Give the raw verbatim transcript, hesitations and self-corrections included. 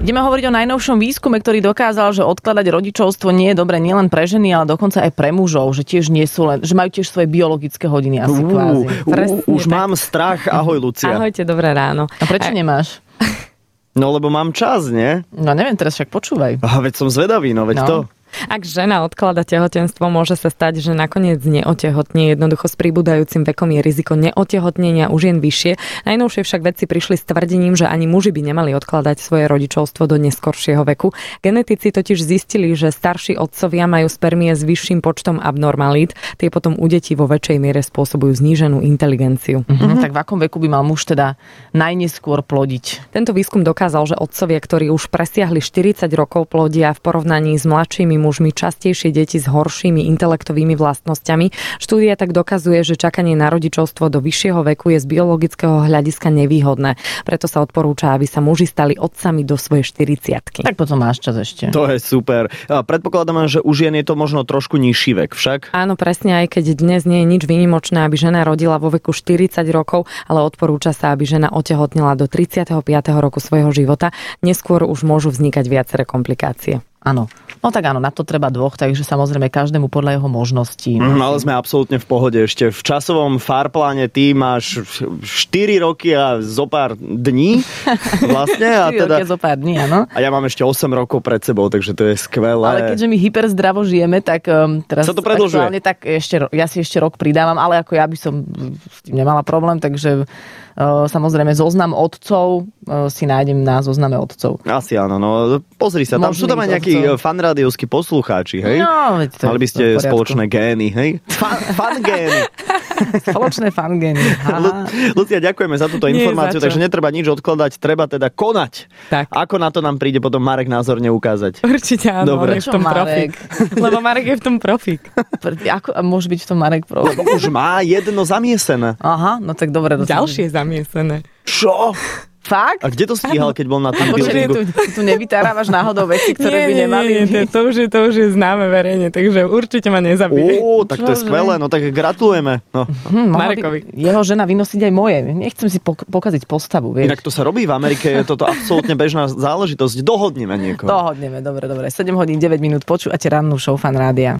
Ideme hovoriť o najnovšom výskume, ktorý dokázal, že odkladať rodičovstvo nie je dobre nielen pre ženy, ale dokonca aj pre mužov, že tiež nie sú len, že majú tiež svoje biologické hodiny asi uh, kvázi. Uh, už tak. Mám strach. Ahoj, Lucia. Ahojte, dobré ráno. A prečo a... nemáš? No, lebo mám čas, nie? No neviem, teraz však počúvaj. A veď som zvedavý, no veď no. to... Ak žena odklada tehotenstvo, môže sa stať, že nakoniec neotehotnie. Jednoducho s pribúdajúcim vekom je riziko neotehotnenia už jen vyššie. Najnovšie však vedci prišli s tvrdením, že ani muži by nemali odkladať svoje rodičovstvo do neskoršieho veku. Genetici totiž zistili, že starší otcovia majú spermie s vyšším počtom abnormalít. Tie potom u detí vo väčšej miere spôsobujú zníženú inteligenciu. Mhm, tak v akom veku by mal muž teda najneskôr plodiť? Tento výskum dokázal, že otcovia, ktorí už presiahli štyridsať rokov, plodia v porovnaní s mladšími mužmi častejšie deti s horšími intelektovými vlastnosťami. Štúdia tak dokazuje, že čakanie na rodičovstvo do vyššieho veku je z biologického hľadiska nevýhodné. Preto sa odporúča, aby sa muži stali otcami do svojej štyridsiatky. Tak potom máš čas ešte. To je super. Predpokladáme, že u žien je to možno trošku nižší vek však? Áno, presne, aj keď dnes nie je nič výnimočné, aby žena rodila vo veku štyridsať rokov, ale odporúča sa, aby žena otehotnila do tridsiateho piateho roku svojho života. Neskôr už môžu vznikať viaceré komplikácie. Áno. No tak áno, na to treba dvoch, takže samozrejme každému podľa jeho možností. Mm, ale sme absolútne v pohode. Ešte v časovom farpláne ty máš štyri roky a zo pár dní vlastne. A štyri teda, roky a zo pár dní, áno. A ja mám ešte osem rokov pred sebou, takže to je skvelé. Ale keďže my hyperzdravo žijeme, tak um, teraz sa to predĺžuje. Tak ešte, ja si ešte rok pridávam, ale ako ja by som s tým nemala problém, takže uh, samozrejme zoznam otcov uh, si nájdem na zozname otcov. Asi áno, no pozri sa, tam Možný sú tam aj nejakí fanrádiovskí poslucháči, hej? No, veď to mali by ste spoločné gény, hej? Fan, fan gény. Spoločné fan gény. Lu- Lucia, ďakujeme za túto informáciu, takže netreba nič odkladať, treba teda konať. Tak. Ako na to nám príde potom Marek názorne ukázať? Určite áno, dobre. on je v tom profík. Lebo Marek je v tom profík. Ako môže byť v tom Marek profík? Lebo už má jedno zamiesené. Aha, no tak dobre. Ďalšie zamiesené. Čo? Fakt? A kde to stíhal, keď bol na tom buildingu? Tu, tu nevytárávaš náhodou veci, ktoré nie, by nemali nie, nie, to, už je, to už je známe verejne, takže určite ma nezabije. Ó, tak to je skvelé, no tak gratulujeme. No. Hm, Marekovi. Jeho žena vynosiť aj moje. Nechcem si pok- pokaziť postavu, vieš. Inak to sa robí v Amerike, je toto absolútne bežná záležitosť. Dohodneme niekoho. Dohodneme, dobre, dobre. sedem hodín, deväť minút počúvate rannú show Fan Rádia.